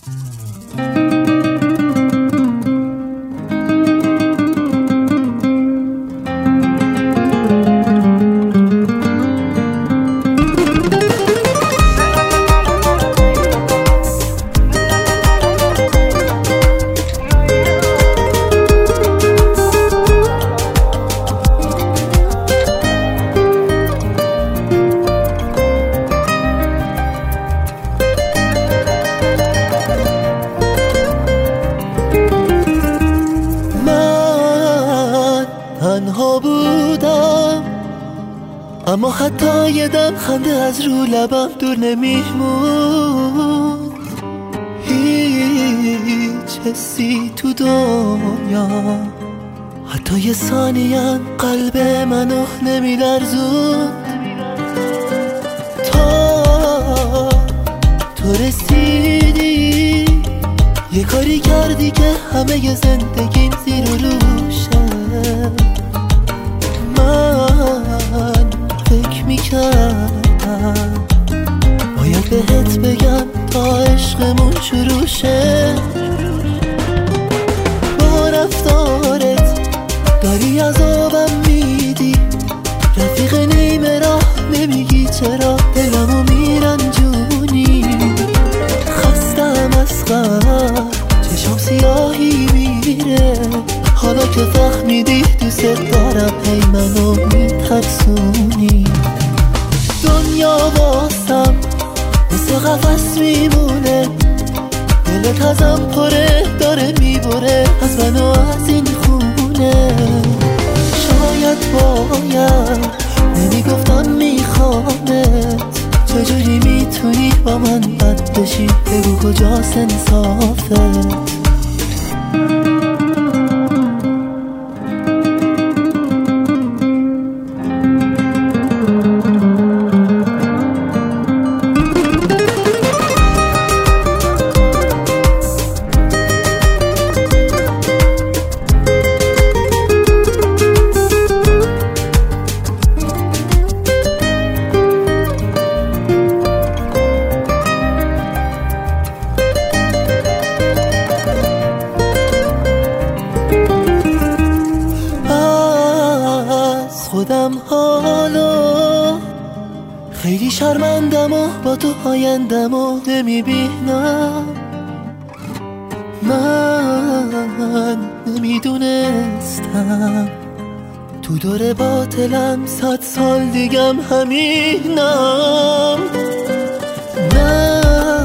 تنها بودم اما حتی یه دم خنده از رو لبم دور نمیمون، هیچ حسی تو دنیا حتی یه ثانیه قلب منو نمیلرزون. تا تو رسیدی یه کاری کردی که همه ی زندگیم زیر و روشه. من فکر میکردم باید بهت بگم تا عشقمون شروع شه. با رفتارت داری عذابم میدی، رفیق نیمه راه نمیگی چرا دلمو میرنجونی. خستم از غم چشام سیاهی میره، حالا که فهمیدی دوست دارم هی منو میترسونی. دنیا واسم مثل قفس میمونه، دلت ازم پره داره میبره از منو از این خونه. شاید باید نمیگفتم میخوامت، چجوری میتونی با من بد بشی بگو کجاست انصافت. خودم حالا خیلی شرمندم و با تو آیندم و نمیبینم. من نمیدونستم تو دور باطلم 100 سال دیگم همینم. نه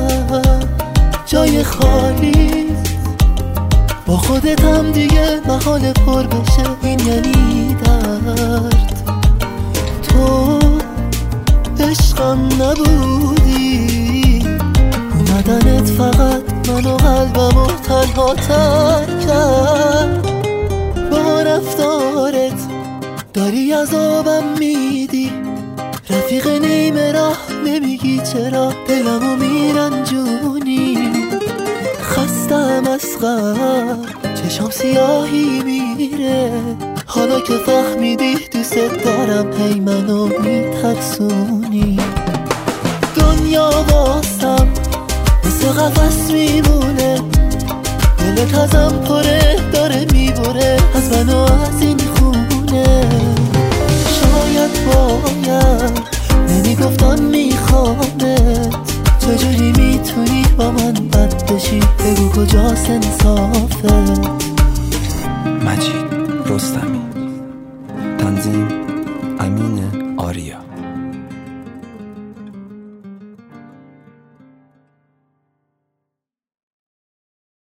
جای خالی با خودتم دیگه محال پر بشه، این یعنی درد. تو عشقم نبودی، اومدنت فقط منو قلبمو تنها تر کرد. با رفتارت داری عذابم میدی، رفیق نیمه راه نمیگی چرا دلمو میرنجونی. خستم از غم چشام سیاهی میره، حالا که فهمیدی دوست دارم هی منو میترسونی. دنیا واسم مثل قفس میمونه، دلت ازم پره داره میبره از منو از این خونه. شاید باید نمیگفتم میخوامت، چجوری میتونی با من بد بشی بگو کجاست انصافت. مجید رستمی، تنظیم امین آریا.